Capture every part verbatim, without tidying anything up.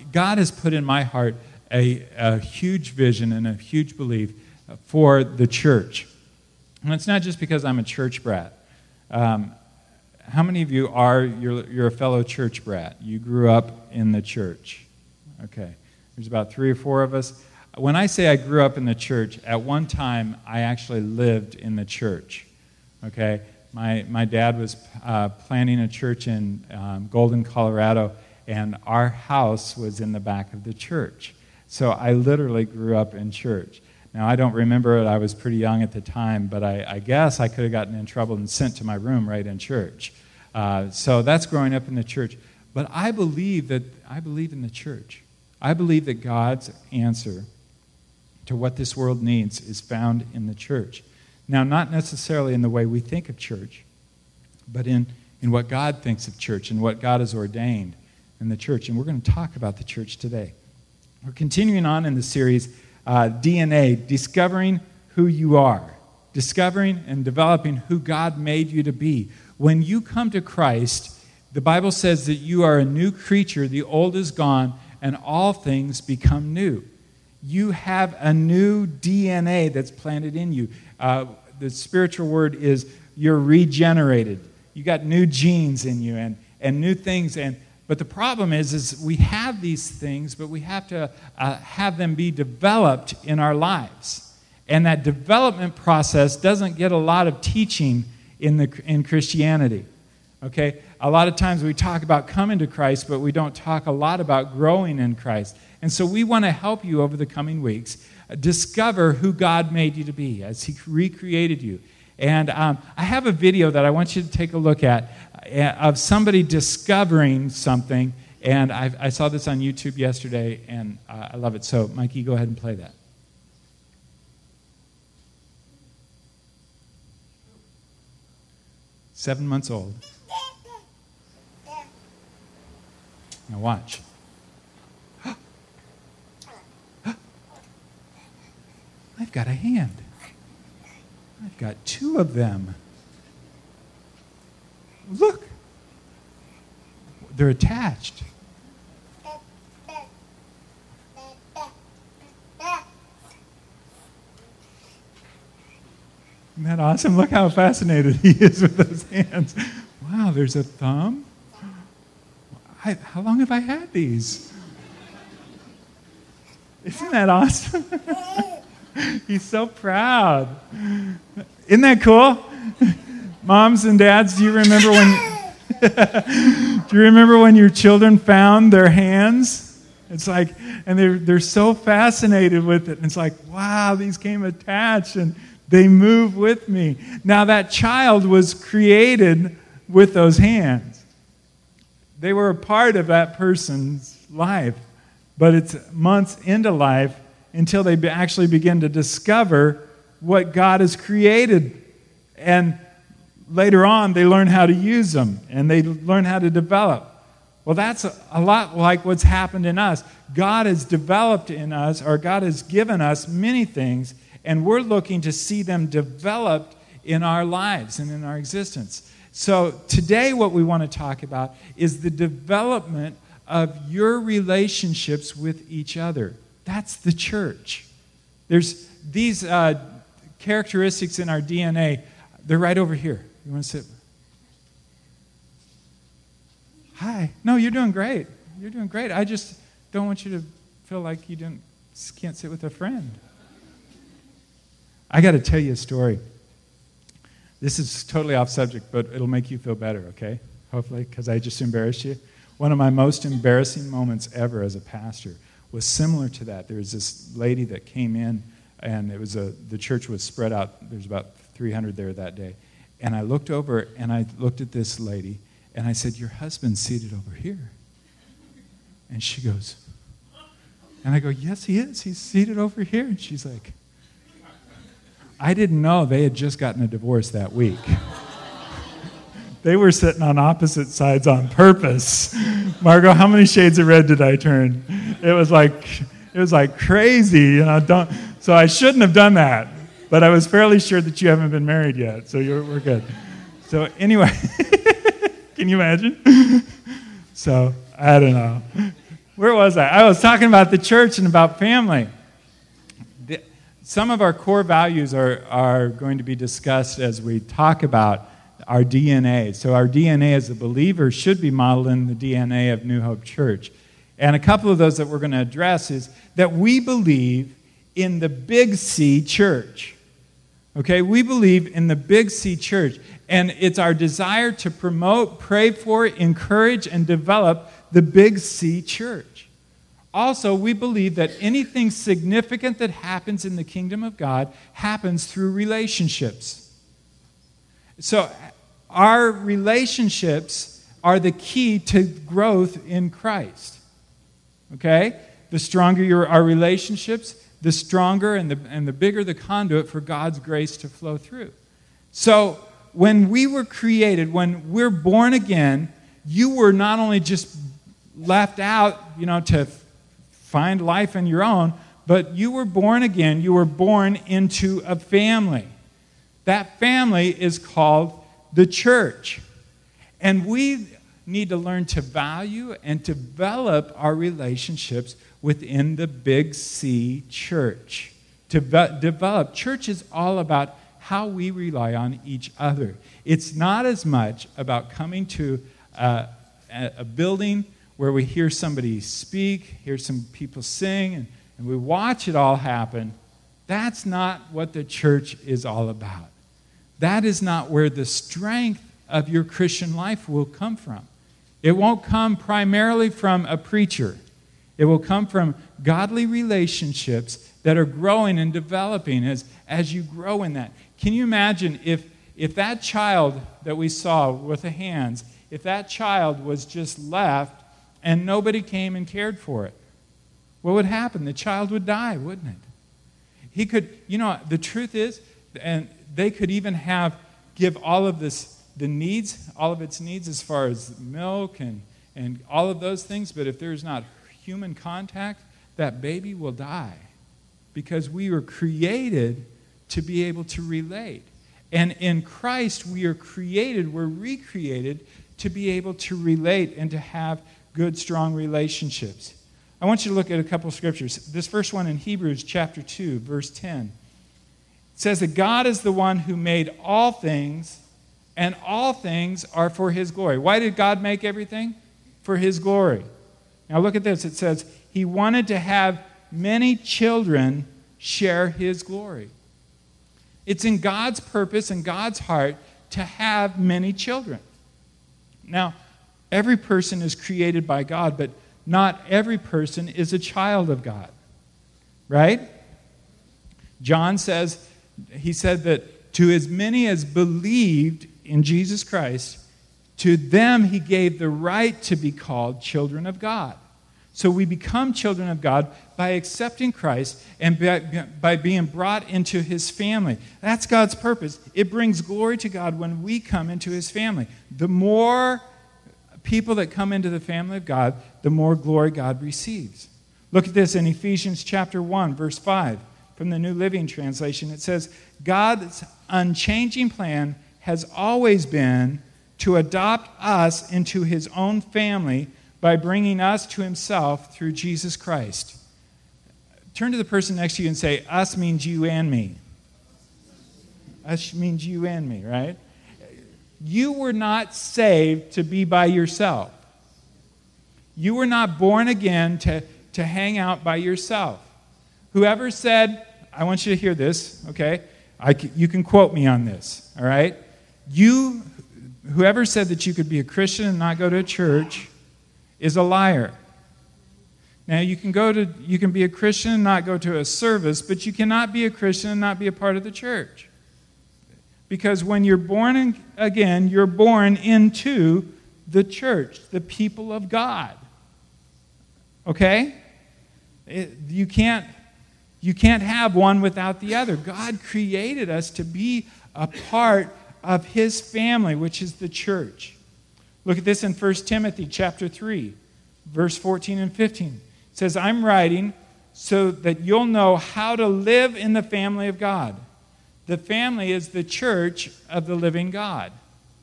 God has put in my heart a, a huge vision and a huge belief for the church. And it's not just because I'm a church brat. Um, how many of you are, you're, you're a fellow church brat? You grew up in the church. Okay. There's about three or four of us. When I say I grew up in the church, at one time I actually lived in the church. Okay. My my dad was uh, planting a church in um, Golden, Colorado, and our house was in the back of the church. So I literally grew up in church. Now, I don't remember it. I was pretty young at the time, but I, I guess I could have gotten in trouble and sent to my room right in church. Uh, so that's growing up in the church. But I believe that I believe in the church. I believe that God's answer to what this world needs is found in the church. Now, not necessarily in the way we think of church, but in, in what God thinks of church and what God has ordained in the church. And we're going to talk about the church today. We're continuing on in the series, uh, D N A, Discovering Who You Are. Discovering and developing who God made you to be. When you come to Christ, the Bible says that you are a new creature, the old is gone, and all things become new. You have a new D N A that's planted in you. Uh, the spiritual word is you're regenerated. You got new genes in you and, and new things. And but the problem is, is we have these things, but we have to uh, have them be developed in our lives. And that development process doesn't get a lot of teaching in the in Christianity. Okay? A lot of times we talk about coming to Christ, but we don't talk a lot about growing in Christ. And so we want to help you over the coming weeks discover who God made you to be as He recreated you. And um, I have a video that I want you to take a look at uh, of somebody discovering something. And I, I saw this on YouTube yesterday, and uh, I love it. So, Mikey, go ahead and play that. Seven months old. Now watch. I've got a hand. I've got two of them. Look. They're attached. Isn't that awesome? Look how fascinated he is with those hands. Wow, there's a thumb. I, how long have I had these? Isn't that awesome? He's so proud. Isn't that cool? Moms and dads, do you remember when do you remember when your children found their hands? It's like, and they're they're so fascinated with it. And it's like, wow, these came attached and they move with me. Now that child was created with those hands. They were a part of that person's life. But it's months into life until they be actually begin to discover what God has created. And later on, they learn how to use them, and they learn how to develop. Well, that's a, a lot like what's happened in us. God has developed in us, or God has given us many things, and we're looking to see them developed in our lives and in our existence. So today what we want to talk about is the development of your relationships with each other. That's the church. There's these uh, characteristics in our D N A. They're right over here. You want to sit? Hi. No, you're doing great. You're doing great. I just don't want you to feel like you didn't, can't sit with a friend. I got to tell you a story. This is totally off subject, but it'll make you feel better, okay? Hopefully, because I just embarrassed you. One of my most embarrassing moments ever as a pastor was similar to that. There was this lady that came in, and it was a the church was spread out. There's about three hundred there that day. And I looked over, and I looked at this lady, and I said, your husband's seated over here. And she goes, and I go, yes, he is. He's seated over here. And she's like, I didn't know they had just gotten a divorce that week. They were sitting on opposite sides on purpose. Margot, how many shades of red did I turn? It was like it was like crazy, you know. Don't. So I shouldn't have done that, but I was fairly sure that you haven't been married yet, so you're, we're good. So anyway, can you imagine? So I don't know. Where was I? I was talking about the church and about family. The, some of our core values are, are going to be discussed as we talk about our D N A. So our D N A as a believer should be modeled in the D N A of New Hope Church. And a couple of those that we're going to address is that we believe in the Big C church. Okay, we believe in the Big C church. And it's our desire to promote, pray for, encourage, and develop the Big C church. Also, we believe that anything significant that happens in the kingdom of God happens through relationships. So our relationships are the key to growth in Christ. Okay? The stronger your, our relationships, the stronger and the, and the bigger the conduit for God's grace to flow through. So when we were created, when we're born again, you were not only just left out, you know, to f- find life in your own, but you were born again. You were born into a family. That family is called the church. And we need to learn to value and develop our relationships within the Big C church. To ve- develop, church is all about how we rely on each other. It's not as much about coming to uh, a, a building where we hear somebody speak, hear some people sing, and, and we watch it all happen. That's not what the church is all about. That is not where the strength of your Christian life will come from. It won't come primarily from a preacher. It will come from godly relationships that are growing and developing as, as you grow in that. Can you imagine if, if that child that we saw with the hands, if that child was just left and nobody came and cared for it? What would happen? The child would die, wouldn't it? He could, you know, the truth is, and they could even have, give all of this, the needs, all of its needs as far as milk and, and all of those things, but if there's not human contact, that baby will die because we were created to be able to relate. And in Christ, we are created, we're recreated to be able to relate and to have good, strong relationships. I want you to look at a couple of scriptures. This first one in Hebrews chapter two, verse ten. It says that God is the one who made all things, and all things are for his glory. Why did God make everything? For his glory. Now look at this. It says, he wanted to have many children share his glory. It's in God's purpose and God's heart to have many children. Now, every person is created by God, but not every person is a child of God. Right? John says, he said that to as many as believed in Jesus Christ, to them he gave the right to be called children of God. So we become children of God by accepting Christ and by, by being brought into his family. That's God's purpose. It brings glory to God when we come into his family. The more people that come into the family of God, the more glory God receives. Look at this in Ephesians chapter one, verse five, from the New Living Translation. It says, God's unchanging plan has always been to adopt us into his own family by bringing us to himself through Jesus Christ. Turn to the person next to you and say, us means you and me. Us means you and me, right? You were not saved to be by yourself. You were not born again to, to hang out by yourself. Whoever said, I want you to hear this, okay? I, you can quote me on this, all right? You, whoever said that you could be a Christian and not go to a church is a liar. Now, you can go to, you can be a Christian and not go to a service, but you cannot be a Christian and not be a part of the church. Because when you're born in, again, you're born into the church, the people of God. Okay? It, you can't, you can't have one without the other. God created us to be a part of his family, which is the church. Look at this in First Timothy chapter three, verse fourteen and fifteen. It says, I'm writing so that you'll know how to live in the family of God. The family is the church of the living God.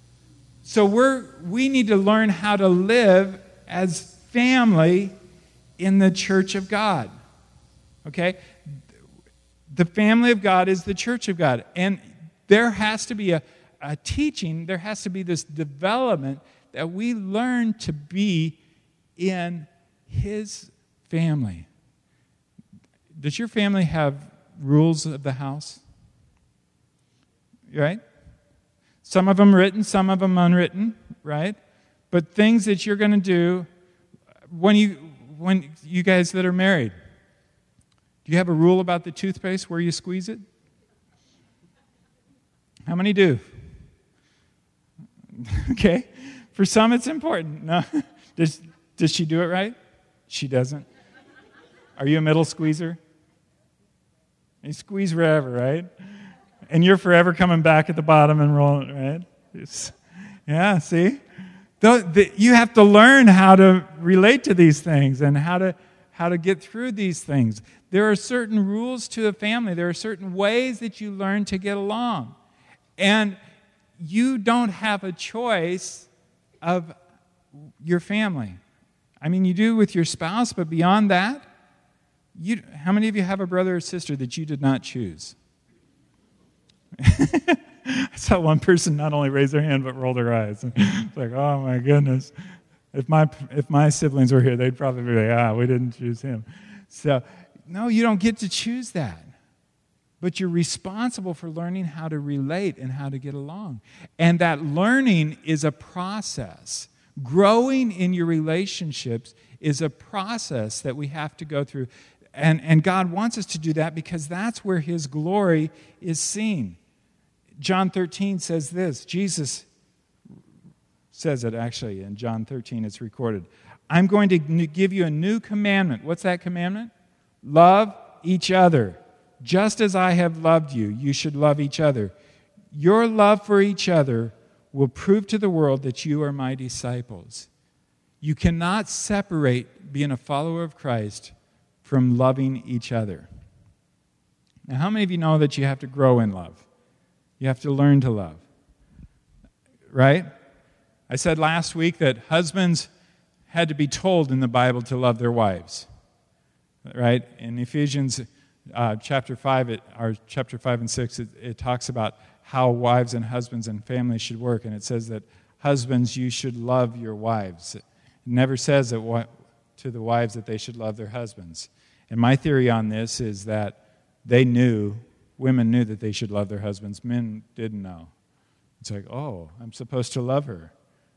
So we're we need to learn how to live as family in the church of God. Okay? The family of God is the church of God. And there has to be a, a teaching, there has to be this development that we learn to be in His family. Does your family have rules of the house? Right? Some of them written, some of them unwritten, right? But things that you're going to do when you when you guys that are married, do you have a rule about the toothpaste where you squeeze it? How many do? Okay. For some, it's important. No. Does, does she do it right? She doesn't. Are you a middle squeezer? You squeeze wherever, right? And you're forever coming back at the bottom and rolling, right? It's, yeah, see? The, the, you have to learn how to relate to these things and how to how to get through these things. There are certain rules to a family. There are certain ways that you learn to get along. And you don't have a choice of your family. I mean, you do with your spouse, but beyond that, you, how many of you have a brother or sister that you did not choose? I saw one person not only raise their hand, but roll their eyes. It's like, oh my goodness. If my if my siblings were here, they'd probably be like, ah, we didn't choose him. So, no, you don't get to choose that. But you're responsible for learning how to relate and how to get along. And that learning is a process. Growing in your relationships is a process that we have to go through. And, and God wants us to do that because that's where His glory is seen. John thirteen says this. Jesus says it actually in John thirteen. It's recorded. I'm going to give you a new commandment. What's that commandment? Love each other. Just as I have loved you, you should love each other. Your love for each other will prove to the world that you are my disciples. You cannot separate being a follower of Christ from loving each other. Now, how many of you know that you have to grow in love? You have to learn to love. Right? I said last week that husbands had to be told in the Bible to love their wives. Right? In Ephesians uh, chapter five, it, or chapter five and six, it, it talks about how wives and husbands and families should work, and it says that husbands, you should love your wives. It never says that what, to the wives that they should love their husbands. And my theory on this is that they knew, women knew that they should love their husbands. Men didn't know. It's like, oh, I'm supposed to love her.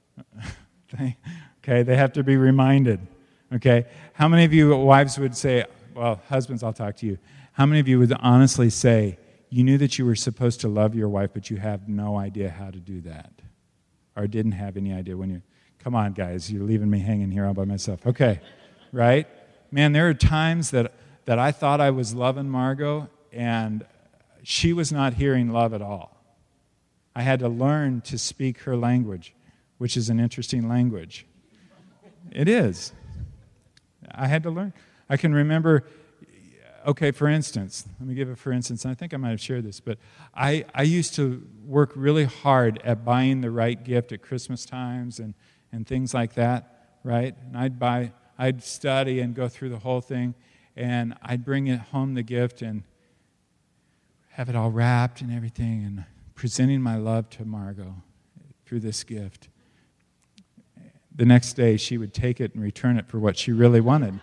Okay, they have to be reminded. Okay, how many of you wives would say, well, husbands, I'll talk to you. How many of you would honestly say, you knew that you were supposed to love your wife, but you have no idea how to do that? Or didn't have any idea when you, come on, guys, you're leaving me hanging here all by myself. Okay, right? Man, there are times that, that I thought I was loving Margot, and she was not hearing love at all. I had to learn to speak her language, which is an interesting language. It is. I had to learn. I can remember, okay, for instance, let me give it for instance, and I think I might have shared this, but I, I used to work really hard at buying the right gift at Christmas times and, and things like that, right? And I'd buy, I'd study and go through the whole thing, and I'd bring it home, the gift, and have it all wrapped and everything, and presenting my love to Margot through this gift. The next day, she would take it and return it for what she really wanted.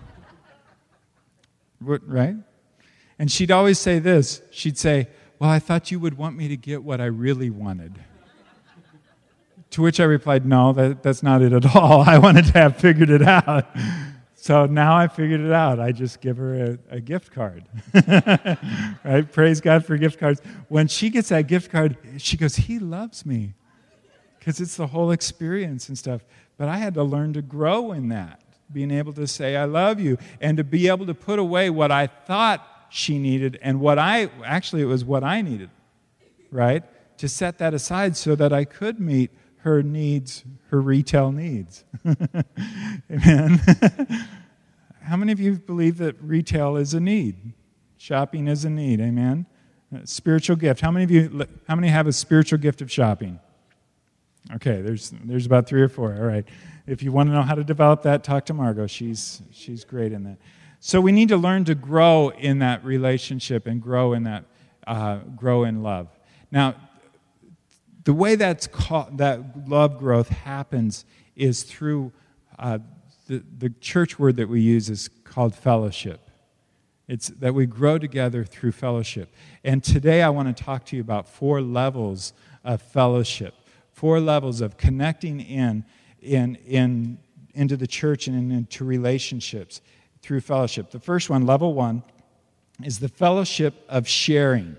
Right? And she'd always say this. She'd say, well, I thought you would want me to get what I really wanted. To which I replied, no, that, that's not it at all. I wanted to have figured it out. So now I figured it out. I just give her a, a gift card. Right? Praise God for gift cards. When she gets that gift card, she goes, he loves me. Because it's the whole experience and stuff. But I had to learn to grow in that. Being able to say, I love you. And to be able to put away what I thought she needed and what I, actually it was what I needed. Right? To set that aside so that I could meet her needs, her retail needs. Amen. How many of you believe that retail is a need? Shopping is a need. Amen. A spiritual gift. How many of you, how many have a spiritual gift of shopping? Okay, there's there's about three or four. All right. If you want to know how to develop that, talk to Margot. She's she's great in that. So we need to learn to grow in that relationship and grow in that uh, grow in love. Now, the way that's called, that love growth happens is through uh, the the church word that we use is called fellowship. It's that we grow together through fellowship. And today I want to talk to you about four levels of fellowship, four levels of connecting in, in, in into the church and into relationships through fellowship. The first one, level one, is the fellowship of sharing.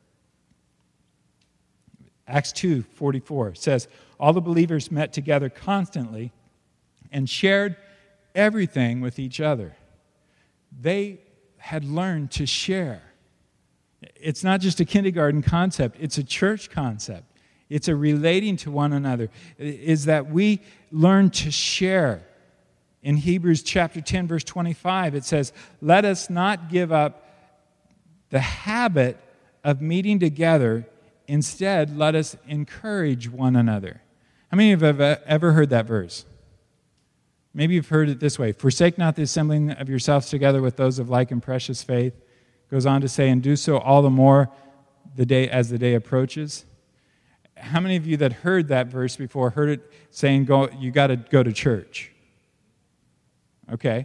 Acts two forty-four says, all the believers met together constantly and shared everything with each other. They had learned to share. It's not just a kindergarten concept, it's a church concept. It's a relating to one another. Is that we learn to share. In Hebrews chapter ten, verse twenty-five, it says, let us not give up the habit of meeting together. Instead, let us encourage one another. How many of you have ever heard that verse? Maybe you've heard it this way. Forsake not the assembling of yourselves together with those of like and precious faith. Goes on to say, and do so all the more the day as the day approaches. How many of you that heard that verse before heard it saying, "Go, you got to go to church"? Okay.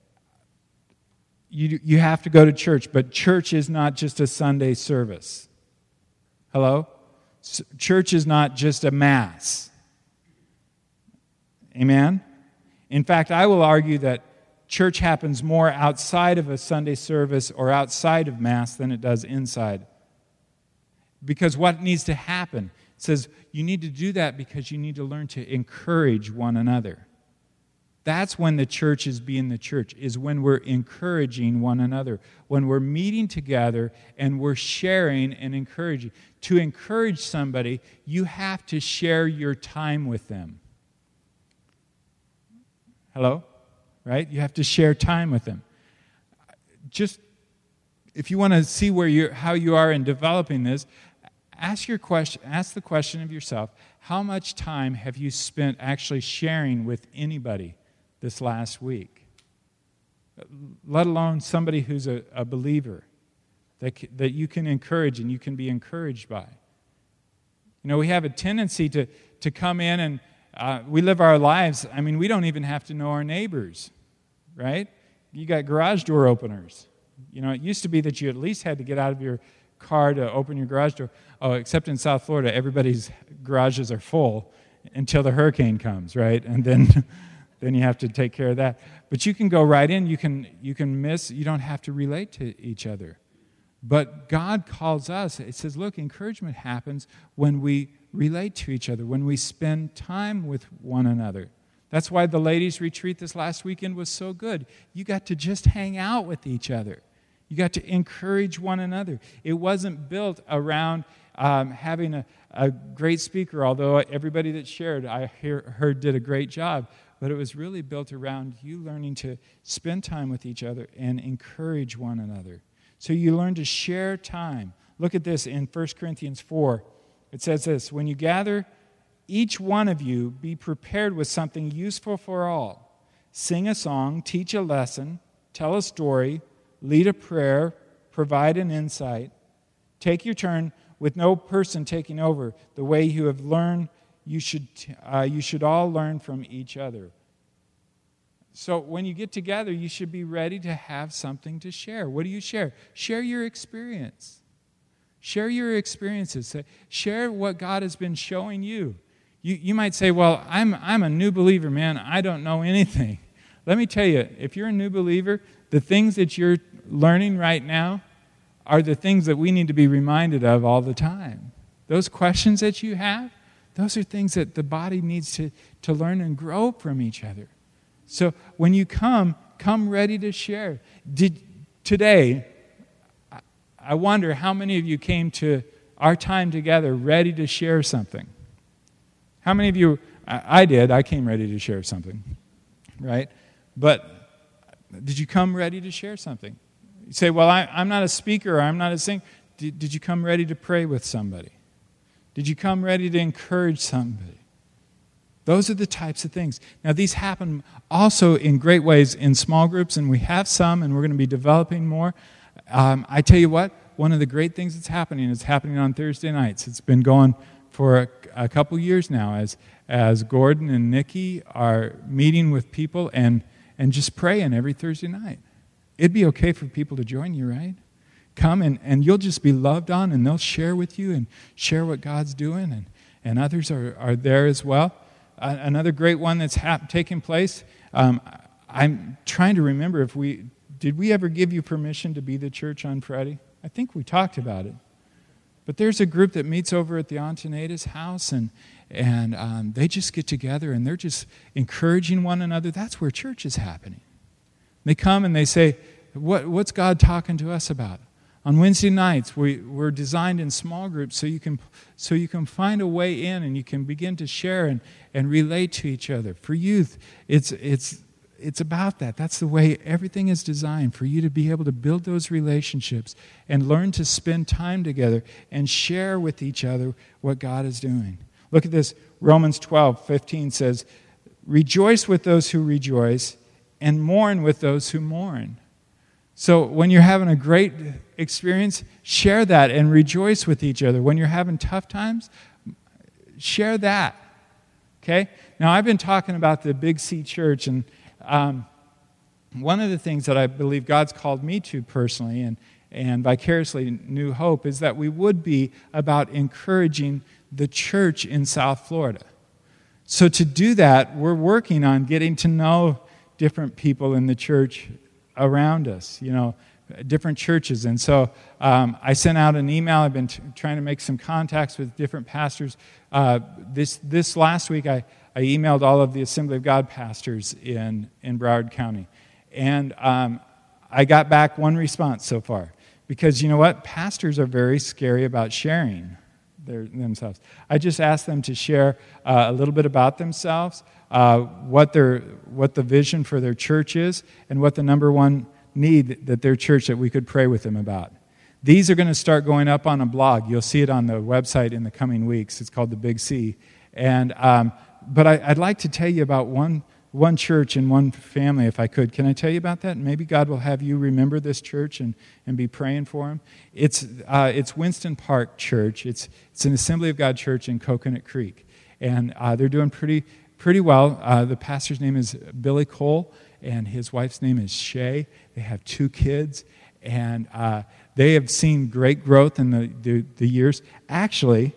You, you have to go to church, but church is not just a Sunday service. Hello? S- church is not just a mass. Amen? In fact, I will argue that church happens more outside of a Sunday service or outside of mass than it does inside. Because what needs to happen? It says you need to do that because you need to learn to encourage one another. That's when the church is being the church, is when we're encouraging one another, when we're meeting together and we're sharing and encouraging. To encourage somebody, you have to share your time with them. Hello? Right? You have to share time with them. Just, if you want to see where you're, how you are in developing this, ask your question, ask the question of yourself, how much time have you spent actually sharing with anybody this last week? Let alone somebody who's a, a believer that, that you can encourage and you can be encouraged by. You know, we have a tendency to, to come in and uh, we live our lives. I mean, we don't even have to know our neighbors, right? You got garage door openers. You know, it used to be that you at least had to get out of your car to open your garage door. Oh, except in South Florida, everybody's garages are full until the hurricane comes, right? And then... then you have to take care of that. But you can go right in, you can you can miss, you don't have to relate to each other. But God calls us, it says, look, encouragement happens when we relate to each other, when we spend time with one another. That's why the ladies' retreat this last weekend was so good. You got to just hang out with each other. You got to encourage one another. It wasn't built around um, having a, a great speaker, although everybody that shared, I hear, heard, did a great job. But it was really built around you learning to spend time with each other and encourage one another. So you learn to share time. Look at this in First Corinthians four. It says this, when you gather, each one of you be prepared with something useful for all. Sing a song, teach a lesson, tell a story, lead a prayer, provide an insight. Take your turn with no person taking over. The way you have learned, you should, uh, you should all learn from each other. So when you get together, you should be ready to have something to share. What do you share? Share your experience. Share your experiences. Share what God has been showing you. You, you might say, well, I'm, I'm a new believer, man. I don't know anything. Let me tell you, if you're a new believer, the things that you're learning right now are the things that we need to be reminded of all the time. Those questions that you have, those are things that the body needs to, to learn and grow from each other. So when you come, come ready to share. Did, today, I wonder how many of you came to our time together ready to share something. How many of you, I, I did, I came ready to share something, right? But did you come ready to share something? You say, well, I, I'm not a speaker, or I'm not a singer. Did, did you come ready to pray with somebody? Did you come ready to encourage somebody? Those are the types of things. Now, these happen also in great ways in small groups, and we have some, and we're going to be developing more. Um, I tell you what, one of the great things that's happening is happening on Thursday nights. It's been going for a, a couple years now as as Gordon and Nikki are meeting with people and, and just praying every Thursday night. It'd be okay for people to join you, right? Come and, and you'll just be loved on, and they'll share with you and share what God's doing, and, and others are, are there as well. Uh, another great one that's hap- taking place, um, I'm trying to remember if we, did we ever give you permission to be the church on Friday? I think we talked about it. But there's a group that meets over at the Antoneda's house, and and um, they just get together, and they're just encouraging one another. That's where church is happening. They come and they say, what, what's God talking to us about? On Wednesday nights, we, we're designed in small groups so you can so you can find a way in, and you can begin to share and, and relate to each other. For youth, it's it's it's about that. That's the way everything is designed, for you to be able to build those relationships and learn to spend time together and share with each other what God is doing. Look at this. Romans twelve fifteen says, "Rejoice with those who rejoice and mourn with those who mourn." So when you're having a great experience, share that and rejoice with each other. When you're having tough times, share that. Okay? Now, I've been talking about the Big C Church, and um, one of the things that I believe God's called me to personally and, and vicariously New Hope is that we would be about encouraging the church in South Florida. So to do that, we're working on getting to know different people in the church around us, you know, different churches. And so um, I sent out an email. I've been t- trying to make some contacts with different pastors. Uh, this this last week, I, I emailed all of the Assembly of God pastors in, in Broward County. And um, I got back one response so far. Because you know what? Pastors are very scary about sharing their, themselves. I just asked them to share uh, a little bit about themselves, uh, what their what the vision for their church is, and what the number one need that their church that we could pray with them about. These are going to start going up on a blog. You'll see it on the website in the coming weeks. It's called The Big C. And um, but I, I'd like to tell you about one one church and one family, if I could. Can I tell you about that? Maybe God will have you remember this church and, and be praying for them. It's uh, it's Winston Park Church. It's it's an Assembly of God church in Coconut Creek, and uh, they're doing pretty pretty well. Uh, the pastor's name is Billy Cole, and his wife's name is Shay. They have two kids, and uh, they have seen great growth in the, the, the years. Actually,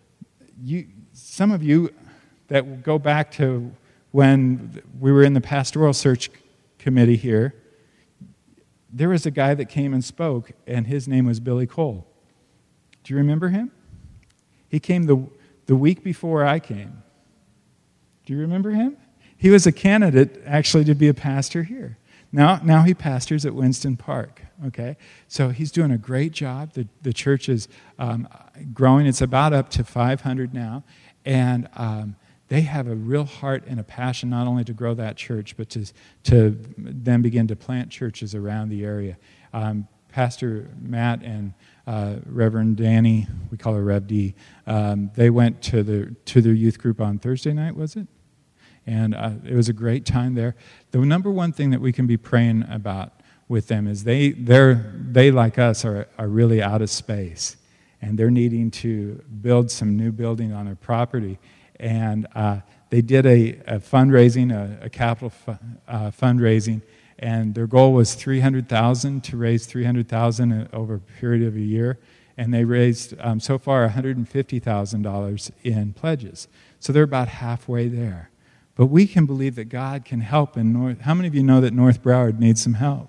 you some of you that go back to when we were in the pastoral search committee here, there was a guy that came and spoke, and his name was Billy Cole. Do you remember him? He came the, the week before I came. Do you remember him? He was a candidate, actually, to be a pastor here. Now, now he pastors at Winston Park, okay? So he's doing a great job. The, the church is um, growing. It's about up to five hundred now, and um, they have a real heart and a passion not only to grow that church, but to, to then begin to plant churches around the area. Um, Pastor Matt and uh, Reverend Danny, we call her Rev D, um, they went to, the, to their youth group on Thursday night, was it? And uh, it was a great time there. The number one thing that we can be praying about with them is they, they're, they like us, are, are really out of space. And they're needing to build some new building on their property. And uh, they did a, a fundraising, a, a capital fu- uh, fundraising, and their goal was three hundred thousand dollars to raise three hundred thousand dollars over a period of a year. And they raised, um, so far, one hundred fifty thousand dollars in pledges. So they're about halfway there. But we can believe that God can help in North. How many of you know that North Broward needs some help?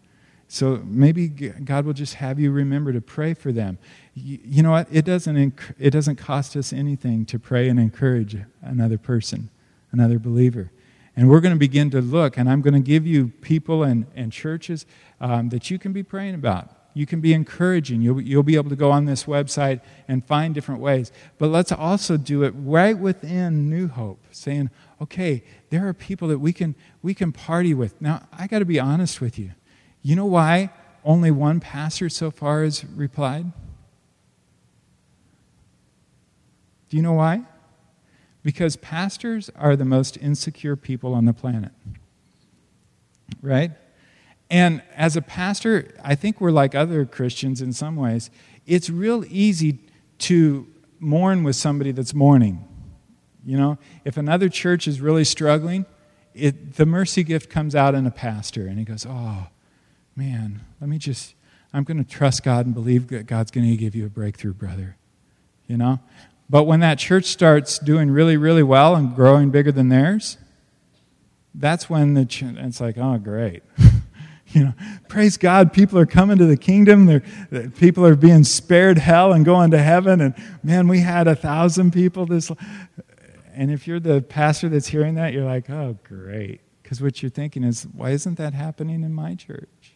So maybe God will just have you remember to pray for them. You, you know what? It doesn't inc- it doesn't cost us anything to pray and encourage another person, another believer. And we're going to begin to look, and I'm going to give you people and, and churches um, that you can be praying about. You can be encouraging. You'll, you'll be able to go on this website and find different ways. But let's also do it right within New Hope, saying, okay, there are people that we can we can party with. Now, I got to be honest with you. You know why only one pastor so far has replied? Do you know why? Because pastors are the most insecure people on the planet. Right? And as a pastor, I think we're like other Christians in some ways. It's real easy to mourn with somebody that's mourning. You know, if another church is really struggling, it, the mercy gift comes out in a pastor, and he goes, oh, man, let me just, I'm going to trust God and believe that God's going to give you a breakthrough, brother. You know? But when that church starts doing really, really well and growing bigger than theirs, that's when the ch- it's like, oh, great. You know, praise God, people are coming to the kingdom. They're, people are being spared hell and going to heaven. And man, we had a thousand people this. And if you're the pastor that's hearing that, you're like, oh, great. Because what you're thinking is, why isn't that happening in my church?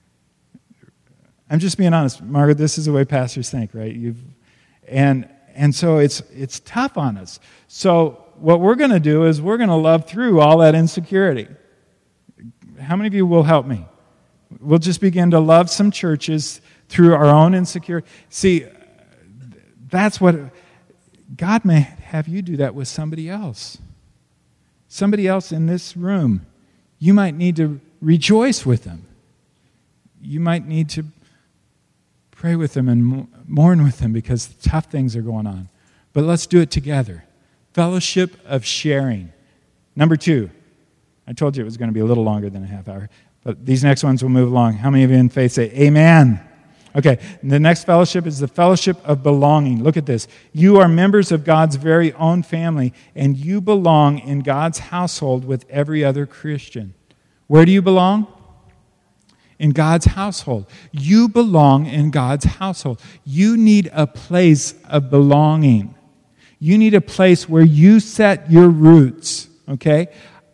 I'm just being honest, Margaret. This is the way pastors think, right? You've, and and so it's it's tough on us. So what we're going to do is we're going to love through all that insecurity. How many of you will help me? We'll just begin to love some churches through our own insecurity. See, that's what God may have you do that with somebody else. Somebody else in this room. You might need to rejoice with them. You might need to pray with them and mourn with them because tough things are going on. But let's do it together. Fellowship of sharing. Number two. I told you it was going to be a little longer than a half hour. But these next ones will move along. How many of you in faith say amen? Okay, the next fellowship is the fellowship of belonging. Look at this. You are members of God's very own family, and you belong in God's household with every other Christian. Where do you belong? In God's household. You belong in God's household. You need a place of belonging. You need a place where you set your roots, okay?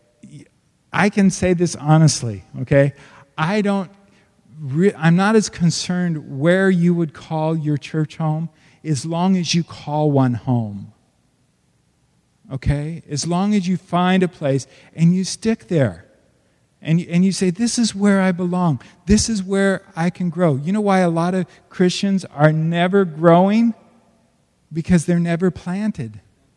I can say this honestly, okay? I don't, re- I'm not as concerned where you would call your church home as long as you call one home, okay? As long as you find a place and you stick there and, and you say, this is where I belong. This is where I can grow. You know why a lot of Christians are never growing? Because they're never planted.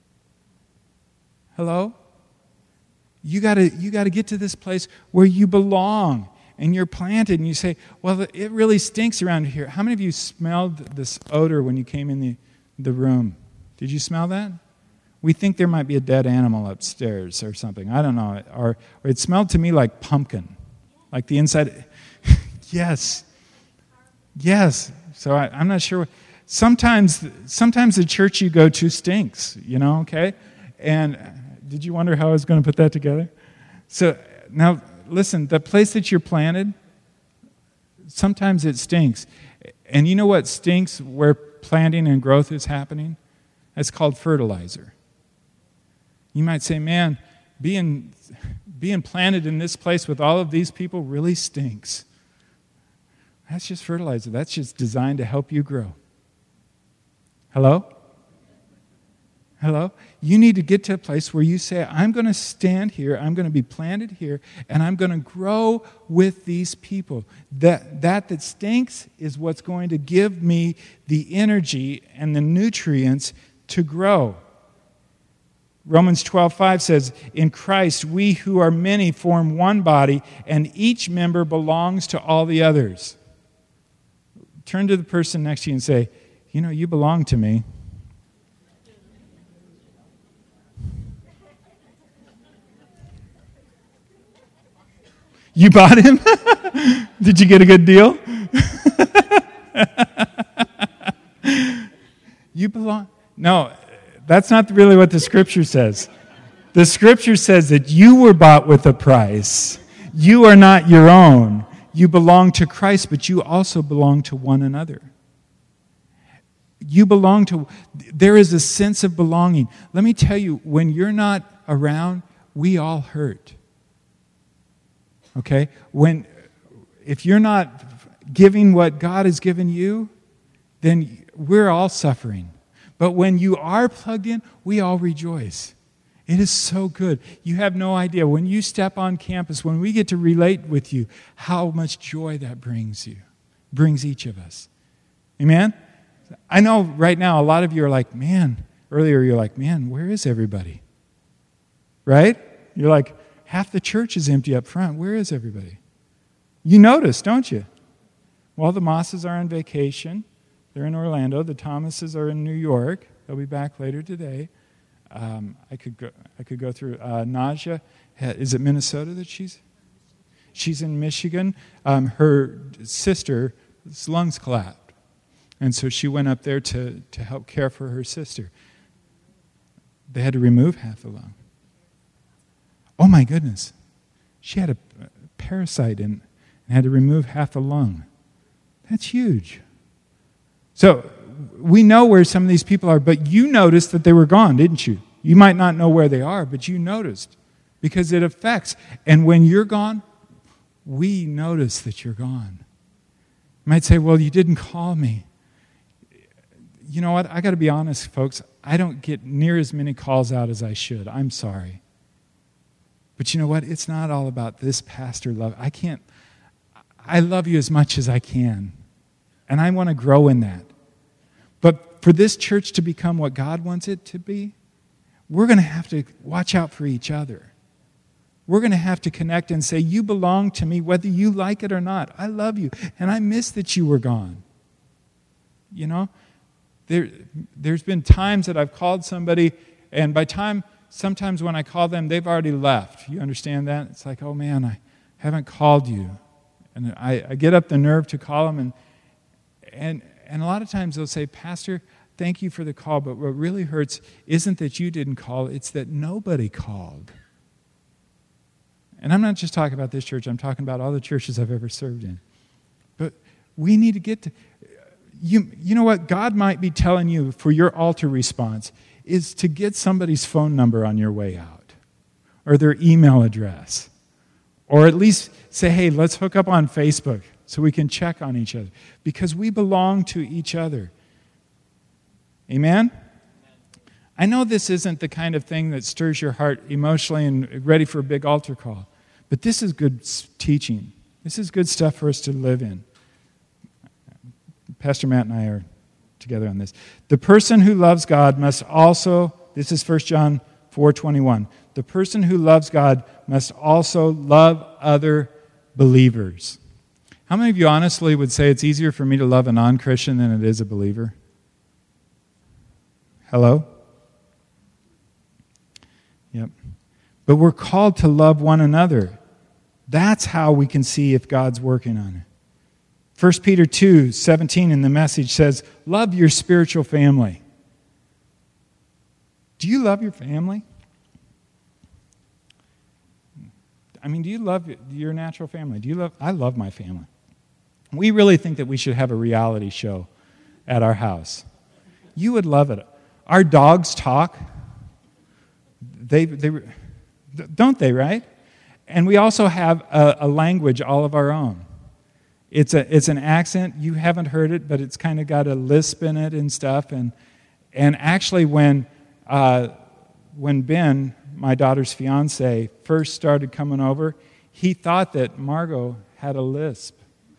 Hello? You gotta, you gotta get to this place where you belong and you're planted and you say, well, it really stinks around here. How many of you smelled this odor when you came in the, the room? Did you smell that? We think there might be a dead animal upstairs or something. I don't know. Or, or it smelled to me like pumpkin, like the inside. Yes. Yes. So I, I'm not sure. Sometimes, sometimes the church you go to stinks, you know, okay? And did you wonder how I was going to put that together? So now, listen, the place that you're planted, sometimes it stinks. And you know what stinks where planting and growth is happening? It's called fertilizer. You might say, man, being, being planted in this place with all of these people really stinks. That's just fertilizer. That's just designed to help you grow. Hello? Hello? You need to get to a place where you say, I'm going to stand here, I'm going to be planted here, and I'm going to grow with these people. That, that that stinks is what's going to give me the energy and the nutrients to grow. Romans twelve five says, in Christ we who are many form one body, and each member belongs to all the others. Turn to the person next to you and say, you know, you belong to me. You bought him? Did you get a good deal? You belong. No, that's not really what the Scripture says. The Scripture says that you were bought with a price. You are not your own. You belong to Christ, but you also belong to one another. You belong to, there is a sense of belonging. Let me tell you, when you're not around, we all hurt. Okay? When, if you're not giving what God has given you, then we're all suffering. But when you are plugged in, we all rejoice. It is so good. You have no idea. When you step on campus, when we get to relate with you, how much joy that brings you, brings each of us. Amen? I know right now a lot of you are like, man, earlier you're like, man, where is everybody? right? You're like, half the church is empty up front. Where is everybody? You notice, don't you? Well, the Mosses are on vacation. They're in Orlando. The Thomases are in New York. They'll be back later today. Um, I could go. I could go through. Uh, Naja, is it Minnesota that she's? She's in Michigan. Um, her sister's lungs collapsed, and so she went up there to to help care for her sister. They had to remove half the lung. Oh my goodness, she had a parasite in, and had to remove half the lung. That's huge. So we know where some of these people are, but you noticed that they were gone, didn't you? You might not know where they are, but you noticed because it affects. And when you're gone, we notice that you're gone. You might say, well, you didn't call me. You know what? I got to be honest, folks. I don't get near as many calls out as I should. I'm sorry. But you know what? It's not all about this pastor love. I can't, I love you as much as I can. And I want to grow in that. But for this church to become what God wants it to be, we're going to have to watch out for each other. We're going to have to connect and say, you belong to me whether you like it or not. I love you. And I miss that you were gone. You know? There, there's been times that I've called somebody, and by time, sometimes when I call them, they've already left. You understand that? It's like, oh man, I haven't called you. And I, I get up the nerve to call them, and and and a lot of times they'll say, Pastor, thank you for the call, but what really hurts isn't that you didn't call, it's that nobody called. And I'm not just talking about this church, I'm talking about all the churches I've ever served in. But we need to get to, you, you know what, God might be telling you for your altar response is to get somebody's phone number on your way out, or their email address, or at least say, hey, let's hook up on Facebook so we can check on each other, because we belong to each other. Amen? I know this isn't the kind of thing that stirs your heart emotionally and ready for a big altar call, but this is good teaching. This is good stuff for us to live in. Pastor Matt and I are together on this. The person who loves God must also, this is First John four twenty-one, the person who loves God must also love other believers. How many of you honestly would say it's easier for me to love a non-Christian than it is a believer? Hello? Yep. But we're called to love one another. That's how we can see if God's working on it. First Peter two seventeen in the Message says, love your spiritual family. Do you love your family? I mean, do you love your natural family? Do you love? I love my family. We really think that we should have a reality show at our house. You would love it. Our dogs talk. They, they, don't they, right? And we also have a, a language all of our own. It's a, it's an accent. You haven't heard it, but it's kind of got a lisp in it and stuff. And, and actually, when, uh, when Ben, my daughter's fiance, first started coming over, he thought that Margot had a lisp.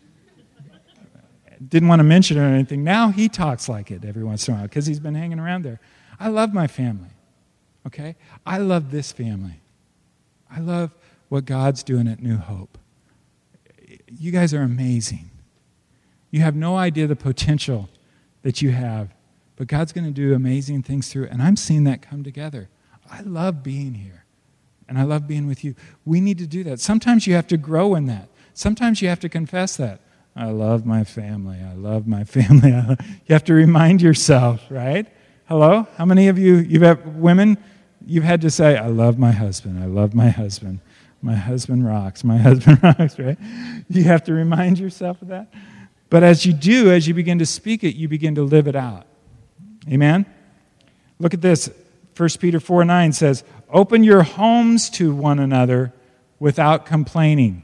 Didn't want to mention it or anything. Now he talks like it every once in a while because he's been hanging around there. I love my family, okay? I love this family. I love what God's doing at New Hope. You guys are amazing. You have no idea the potential that you have, but God's going to do amazing things through it, and I'm seeing that come together. I love being here, and I love being with you. We need to do that. Sometimes you have to grow in that. Sometimes you have to confess that. I love my family. I love my family. You have to remind yourself, right? Hello? How many of you, you've had women, you've had to say, I love my husband. I love my husband. My husband rocks. My husband rocks, right? You have to remind yourself of that. But as you do, as you begin to speak it, you begin to live it out. Amen? Look at this. First Peter four nine says, open your homes to one another without complaining.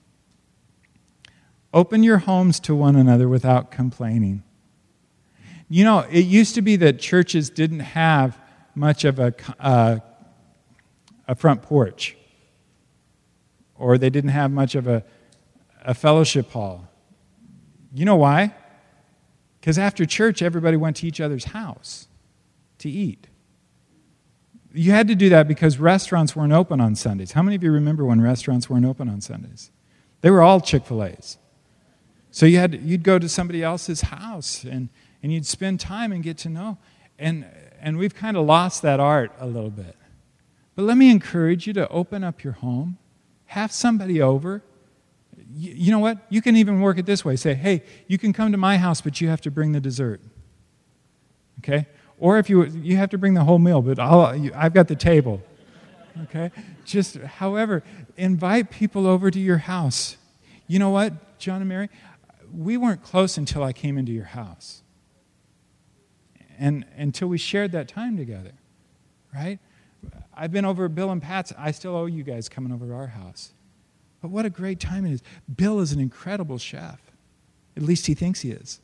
Open your homes to one another without complaining. You know, it used to be that churches didn't have much of a, uh, a front porch, or they didn't have much of a, a fellowship hall. You know why? Because after church, everybody went to each other's house to eat. you had to do that because restaurants weren't open on Sundays. How many of you remember when restaurants weren't open on Sundays? They were all Chick-fil-A's. So you had you'd go to somebody else's house and, and you'd spend time and get to know. And and we've kind of lost that art a little bit. But let me encourage you to open up your home, have somebody over. You, you know what? You can even work it this way. Say, hey, you can come to my house, but you have to bring the dessert. Okay? Or if you you have to bring the whole meal, but I'll, you, I've got the table. Okay? Just, however, invite people over to your house. You know what, John and Mary? We weren't close until I came into your house. And until we shared that time together, right? I've been over at Bill and Pat's. I still owe you guys coming over to our house. But what a great time it is. Bill is an incredible chef. At least he thinks he is.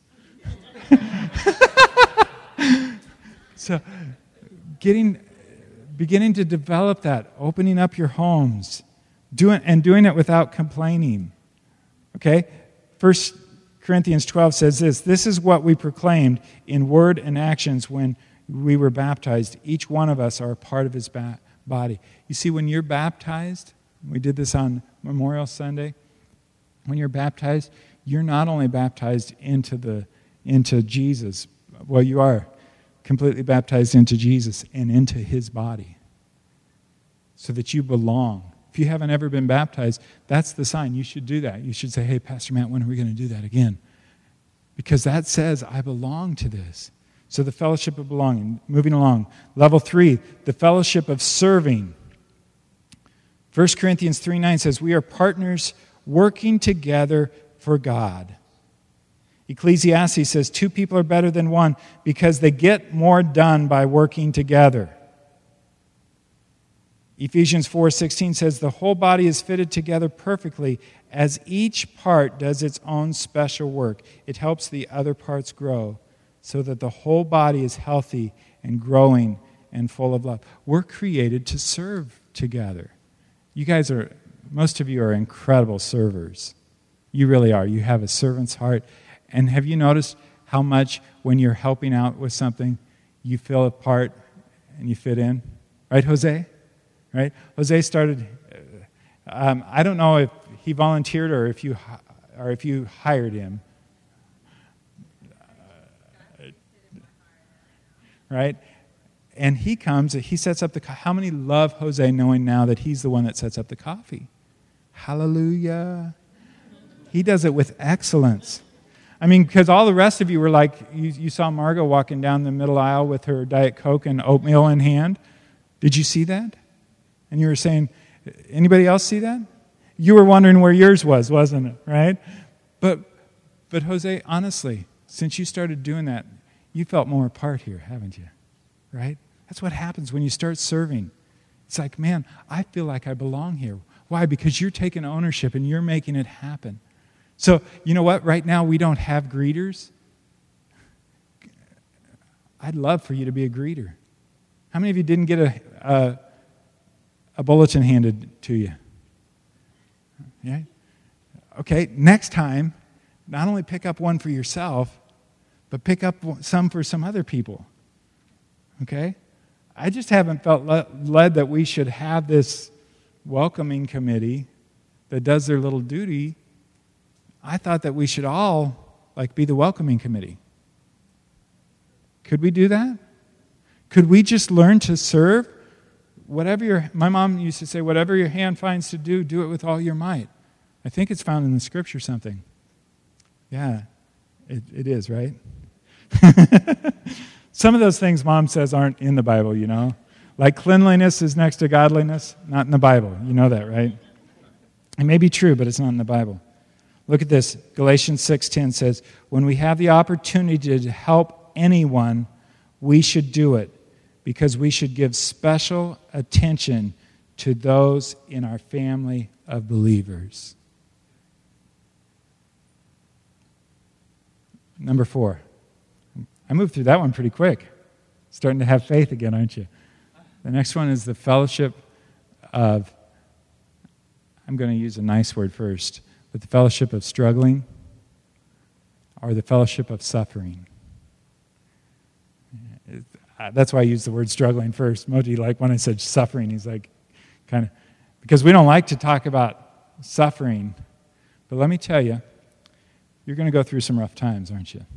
So getting, beginning to develop that, opening up your homes, doing and doing it without complaining. Okay? First Corinthians twelve says this, this is what we proclaimed in word and actions when we were baptized. Each one of us are a part of his ba- body. You see, when you're baptized, we did this on Memorial Sunday, when you're baptized, you're not only baptized into the into Jesus, well, you are completely baptized into Jesus and into his body so that you belong. If you haven't ever been baptized, that's the sign. You should do that. You should say, hey, Pastor Matt, when are we going to do that again? Because that says, I belong to this. So the fellowship of belonging. Moving along. Level three, the fellowship of serving. First Corinthians three nine says, we are partners working together for God. Ecclesiastes says, two people are better than one because they get more done by working together. Ephesians four sixteen says, the whole body is fitted together perfectly as each part does its own special work. It helps the other parts grow so that the whole body is healthy and growing and full of love. We're created to serve together. You guys are, most of you are incredible servers. You really are. You have a servant's heart. And have you noticed how much when you're helping out with something, you feel a part and you fit in? Right, Jose? Right? Jose started, um, I don't know if he volunteered or if you or if you hired him. Uh, right? And he comes, he sets up the, how many love Jose knowing now that he's the one that sets up the coffee? Hallelujah. He does it with excellence. I mean, because all the rest of you were like, you, you saw Margot walking down the middle aisle with her Diet Coke and oatmeal in hand. Did you see that? And you were saying, anybody else see that? You were wondering where yours was, wasn't it? Right? But, but Jose, honestly, since you started doing that, you felt more apart here, haven't you? Right? That's what happens when you start serving. It's like, man, I feel like I belong here. Why? Because you're taking ownership and you're making it happen. So, you know what? Right now, we don't have greeters. I'd love for you to be a greeter. How many of you didn't get a... a a bulletin handed to you? Yeah? Okay, next time, not only pick up one for yourself, but pick up some for some other people. Okay? I just haven't felt le- led that we should have this welcoming committee that does their little duty. I thought that we should all, like, be the welcoming committee. Could we do that? Could we just learn to serve? Whatever your, my mom used to say, whatever your hand finds to do, do it with all your might. I think it's found in the scripture something. Yeah, it, it is, right? Some of those things mom says aren't in the Bible, you know. Like cleanliness is next to godliness, not in the Bible. You know that, right? It may be true, but it's not in the Bible. Look at this. Galatians six ten says, when we have the opportunity to help anyone, we should do it, because we should give special attention to those in our family of believers. Number four. I moved through that one pretty quick. Starting to have faith again, aren't you? The next one is the fellowship of, I'm going to use a nice word first, but the fellowship of struggling or the fellowship of suffering. uh, that's why I used the word struggling first. Moti, like when I said suffering, he's like, kind of, because we don't like to talk about suffering. But let me tell you, you're going to go through some rough times, aren't you?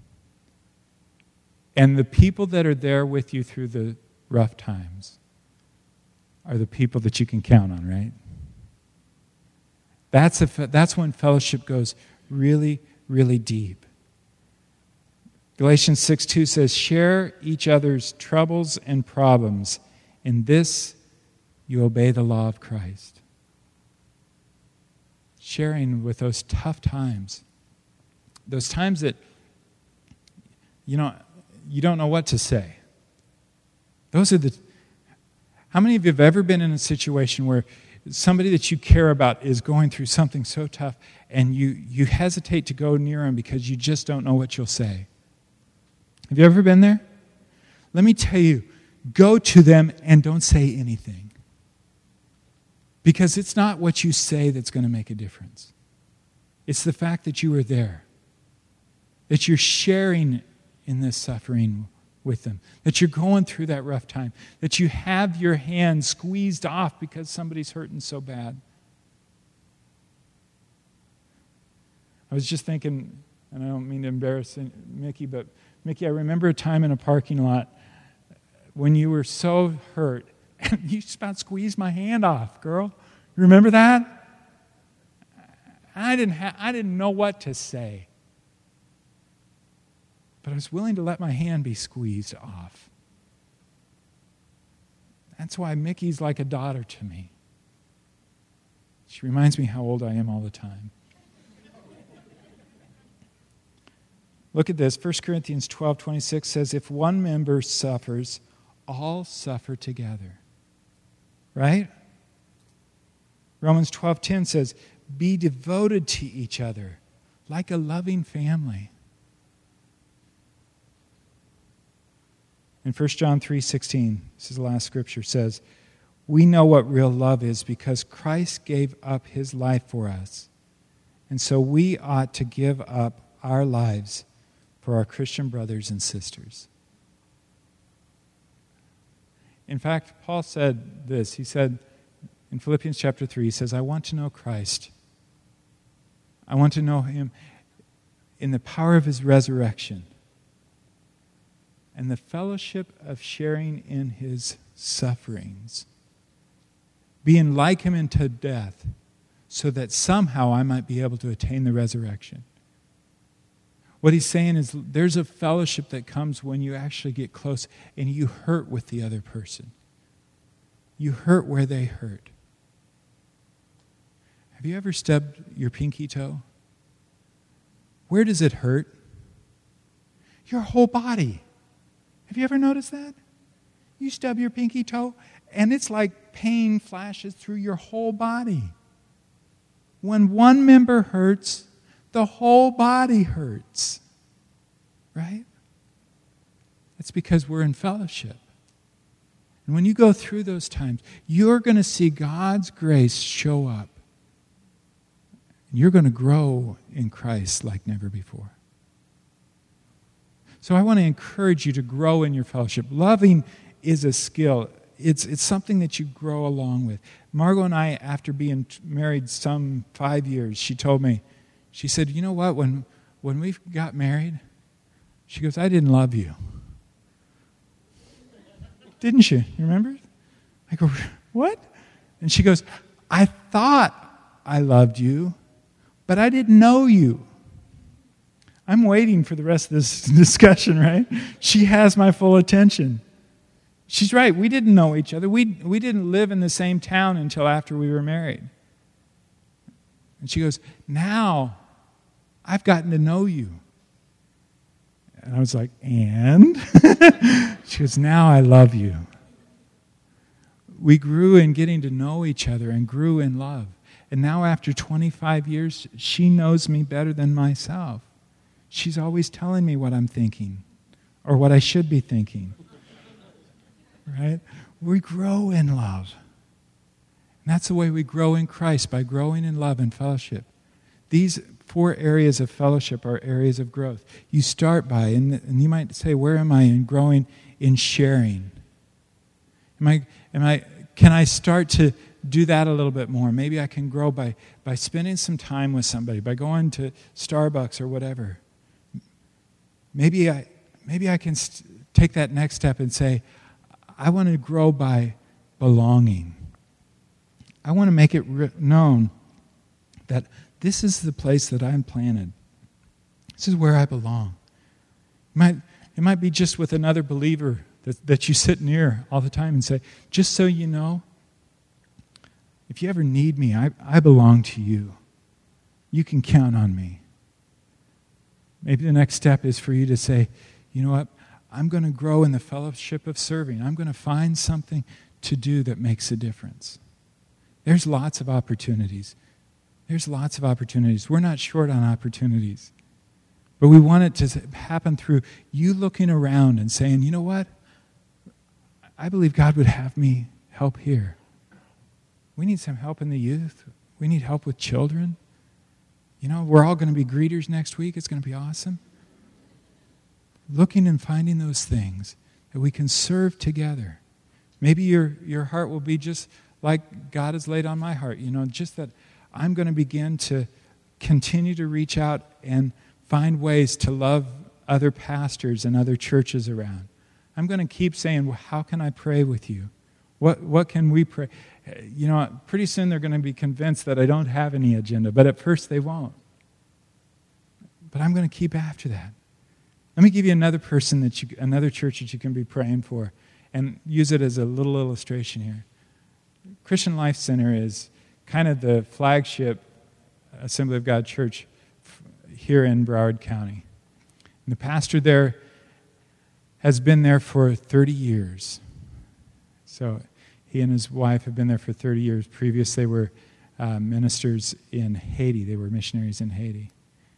And the people that are there with you through the rough times are the people that you can count on, right? That's, a, that's when fellowship goes really, really deep. Galatians six two says, share each other's troubles and problems. In this, you obey the law of Christ. Sharing with those tough times. Those times that, you know, you don't know what to say. Those are the... How many of you have ever been in a situation where somebody that you care about is going through something so tough and you, you hesitate to go near them because you just don't know what you'll say? Have you ever been there? Let me tell you, go to them and don't say anything. Because it's not what you say that's going to make a difference. It's the fact that you are there. That you're sharing in this suffering with them. That you're going through that rough time. That you have your hand squeezed off because somebody's hurting so bad. I was just thinking, and I don't mean to embarrass Mickey, but Mickey, I remember a time in a parking lot when you were so hurt, and you just about squeezed my hand off, girl. You remember that? I didn't ha- I didn't know what to say. But I was willing to let my hand be squeezed off. That's why Mickey's like a daughter to me. She reminds me how old I am all the time. Look at this. First Corinthians twelve twenty-six says, if one member suffers, all suffer together. Right? Romans twelve ten says, be devoted to each other like a loving family. And First John three sixteen, this is the last scripture, says, we know what real love is because Christ gave up his life for us. And so we ought to give up our lives for our Christian brothers and sisters. In fact, Paul said this. He said in Philippians chapter three, he says, I want to know Christ. I want to know him in the power of his resurrection and the fellowship of sharing in his sufferings, being like him unto death, so that somehow I might be able to attain the resurrection. What he's saying is there's a fellowship that comes when you actually get close and you hurt with the other person. You hurt where they hurt. Have you ever stubbed your pinky toe? Where does it hurt? Your whole body. Have you ever noticed that? You stub your pinky toe and it's like pain flashes through your whole body. When one member hurts, the whole body hurts, right? It's because we're in fellowship. And when you go through those times, you're going to see God's grace show up. And you're going to grow in Christ like never before. So I want to encourage you to grow in your fellowship. Loving is a skill. It's, it's something that you grow along with. Margot and I, after being married some five years, she told me, she said, you know what, when, when we got married, she goes, I didn't love you. Didn't you? You remember? I go, what? And she goes, I thought I loved you, but I didn't know you. I'm waiting for the rest of this discussion, right? She has my full attention. She's right. We didn't know each other. We, we didn't live in the same town until after we were married. And she goes, now I've gotten to know you. And I was like, and? She goes, now I love you. We grew in getting to know each other and grew in love. And now after twenty-five years, she knows me better than myself. She's always telling me what I'm thinking or what I should be thinking. Right? We grow in love. And that's the way we grow in Christ, by growing in love and fellowship. These four areas of fellowship are areas of growth. You start by, and, and you might say, where am I in growing in sharing? Am I, am I, can I start to do that a little bit more? Maybe I can grow by, by spending some time with somebody, by going to Starbucks or whatever. Maybe I, maybe I can st- take that next step and say, I want to grow by belonging. I want to make it re- known that this is the place that I'm planted. This is where I belong. It might, it might be just with another believer that, that you sit near all the time and say, just so you know, if you ever need me, I, I belong to you. You can count on me. Maybe the next step is for you to say, you know what, I'm going to grow in the fellowship of serving. I'm going to find something to do that makes a difference. There's lots of opportunities. There's lots of opportunities. We're not short on opportunities. But we want it to happen through you looking around and saying, you know what, I believe God would have me help here. We need some help in the youth. We need help with children. You know, we're all going to be greeters next week. It's going to be awesome. Looking and finding those things that we can serve together. Maybe your, your heart will be just like God has laid on my heart. You know, just that I'm going to begin to continue to reach out and find ways to love other pastors and other churches around. I'm going to keep saying, well, how can I pray with you? What what can we pray? You know, pretty soon they're going to be convinced that I don't have any agenda, but at first they won't. But I'm going to keep after that. Let me give you another person that you, another church that you can be praying for, and use it as a little illustration here. Christian Life Center is kind of the flagship Assembly of God church here in Broward County. And the pastor there has been there for thirty years. So he and his wife have been there for thirty years. Previous, they were uh, ministers in Haiti. They were missionaries in Haiti.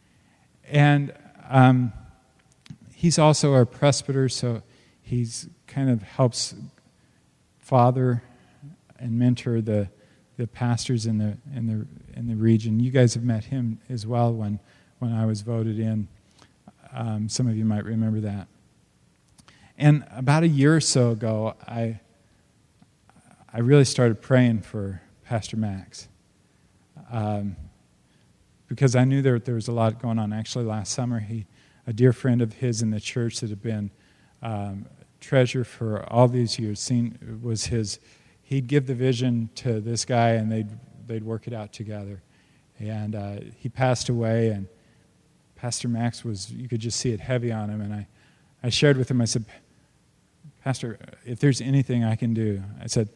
And um, he's also our presbyter, so he's kind of helps father and mentor the the pastors in the in the in the region. You guys have met him as well when when I was voted in. Um, some of you might remember that. And about a year or so ago, I I really started praying for Pastor Max. Um, because I knew there, there was a lot going on. Actually, last summer, he, a dear friend of his in the church that had been um, treasurer for all these years, seen, was his, he'd give the vision to this guy, and they'd, they'd work it out together. And uh, he passed away, and Pastor Max was, you could just see it heavy on him. And I, I shared with him, I said, Pastor, if there's anything I can do, I said,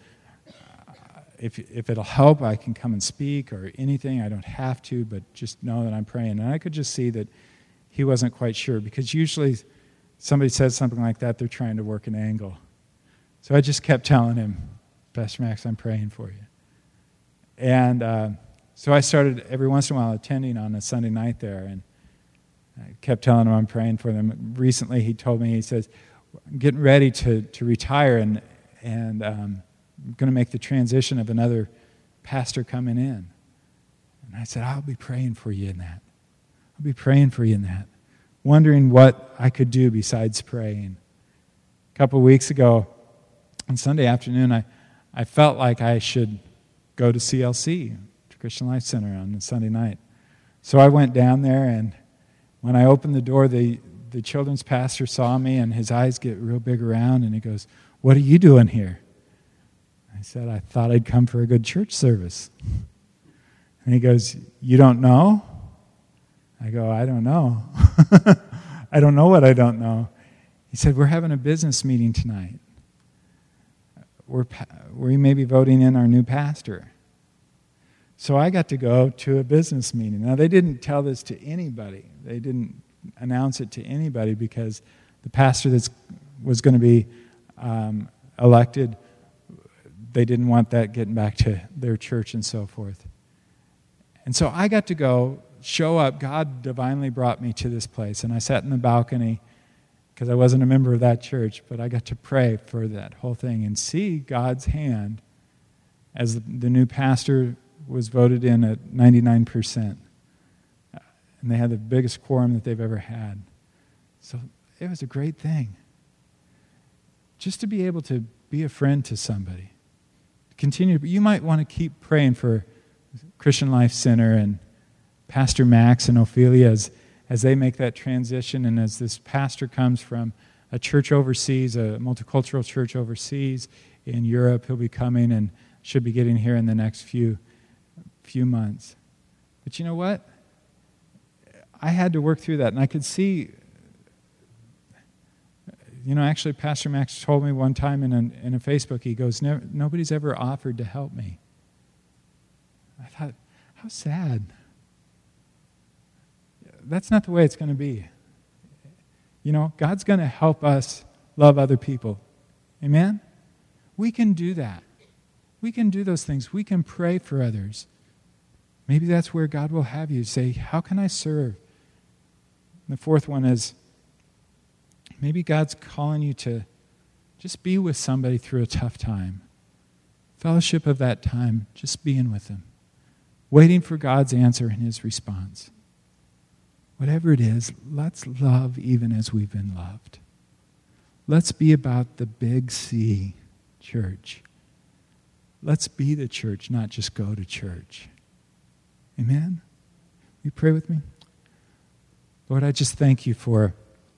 If if it'll help, I can come and speak or anything. I don't have to, but just know that I'm praying. And I could just see that he wasn't quite sure, because usually somebody says something like that, they're trying to work an angle. So I just kept telling him, Pastor Max, I'm praying for you. And uh, so I started every once in a while attending on a Sunday night there, and I kept telling him I'm praying for them. Recently he told me, he says, I'm getting ready to, to retire, and and um, I'm going to make the transition of another pastor coming in. And I said, I'll be praying for you in that. I'll be praying for you in that. Wondering what I could do besides praying. A couple of weeks ago, on Sunday afternoon, I, I felt like I should go to C L C, to Christian Life Center, on a Sunday night. So I went down there, and when I opened the door, the, the children's pastor saw me, and his eyes get real big around, and he goes, what are you doing here? I said, I thought I'd come for a good church service. And he goes, you don't know? I go, I don't know. I don't know what I don't know. He said, we're having a business meeting tonight. We're, we may be voting in our new pastor. So I got to go to a business meeting. Now, they didn't tell this to anybody. They didn't announce it to anybody, because the pastor that was going to be um, elected, they didn't want that getting back to their church and so forth. And so I got to go, show up. God divinely brought me to this place. And I sat in the balcony, because I wasn't a member of that church, but I got to pray for that whole thing and see God's hand as the, the new pastor was voted in at ninety-nine percent. And they had the biggest quorum that they've ever had. So it was a great thing. just to be able to be a friend to somebody. Continue. You might want to keep praying for Christian Life Center and Pastor Max and Ophelia as, as they make that transition, and as this pastor comes from a church overseas, a multicultural church overseas in Europe. He'll be coming and should be getting here in the next few few months. But you know what? I had to work through that, and I could see, you know, actually Pastor Max told me one time in a, in a Facebook, he goes, nobody's ever offered to help me. I thought, how sad. That's not the way it's going to be. You know, God's going to help us love other people. Amen? We can do that. We can do those things. We can pray for others. Maybe that's where God will have you. Say, how can I serve? And the fourth one is, maybe God's calling you to just be with somebody through a tough time. Fellowship of that time, just being with them. Waiting for God's answer and His response. Whatever it is, let's love even as we've been loved. Let's be about the big C, church. Let's be the church, not just go to church. Amen? You pray with me? Lord, I just thank you for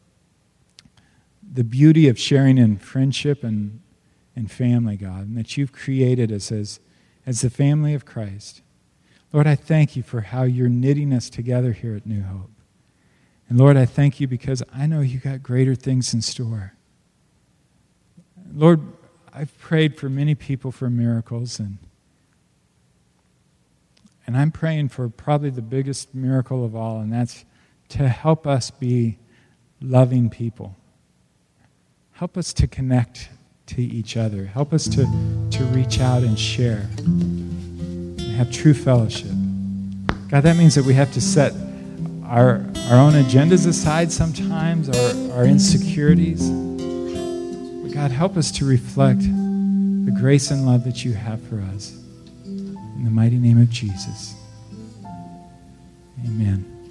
the beauty of sharing in friendship and, and family, God, and that you've created us as, as the family of Christ. Lord, I thank you for how you're knitting us together here at New Hope. And Lord, I thank you because I know you got greater things in store. Lord, I've prayed for many people for miracles, and and I'm praying for probably the biggest miracle of all, and that's to help us be loving people. Help us to connect to each other. Help us to, to reach out and share and have true fellowship. God, that means that we have to set our, our own agendas aside sometimes, our, our insecurities. But God, help us to reflect the grace and love that you have for us. In the mighty name of Jesus. Amen.